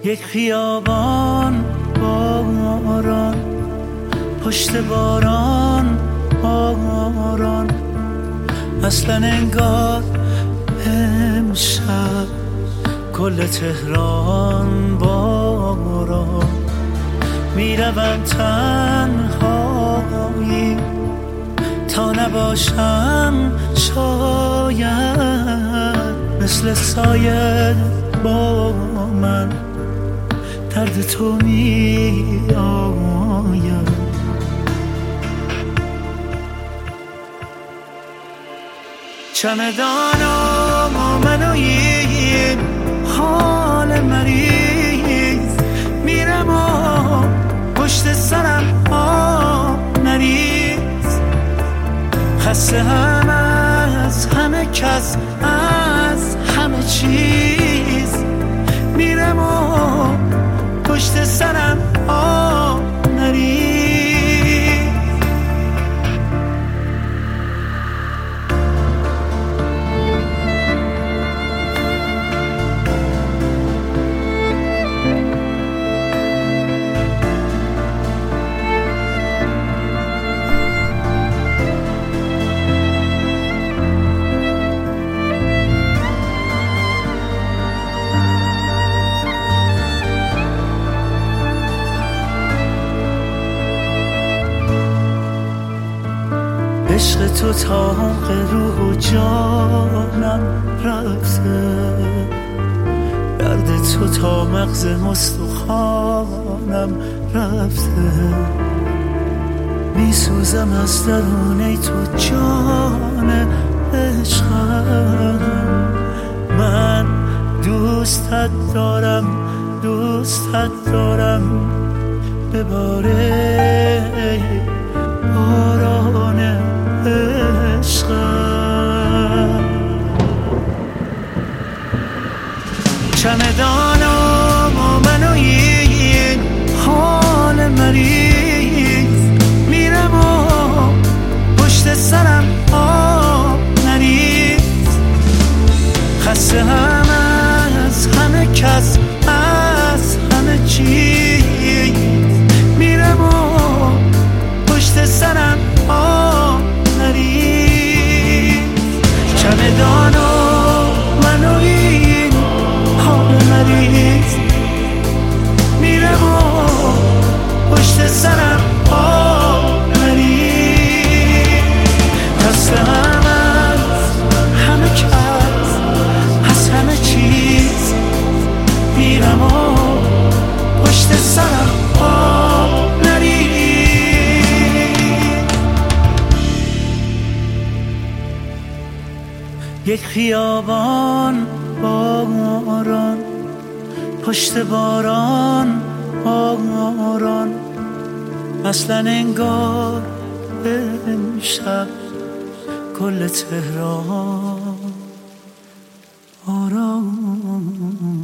یک خیابان باران، پشت باران باران، اصلا انگار امشب کل تهران باران. میروم تنهایی تا نباشم شاید مثل سایه با من درد تو می آید. چمدانم و من و این حال مریض، میرم و پشت سرم نریز، خسته هم از همه کس، از همه چیز، میرم و پشت سرم نریز. عشق تو طاق روح و جانم رفته، درد تو تا مغز استخوانم رفته، میسوزم از درونه تو جان عشقم. من دوستت دارم، دوستت دارم، بباره باران عشقم. چمدانم و من و این حال مریض، میرم و پشت سرم نریز، خسته هم از همه کس، از همه چیز، میرم و پشت سرم نریز. چمدانو منو این حال مریض، میرم و پشت سرم نریز، خسته هم از همه کس، از همه چیز، میرم و پشت سرم نریز. یک خیابان باران، پشت باران باران، اصلا انگار امشب کل تهران باران.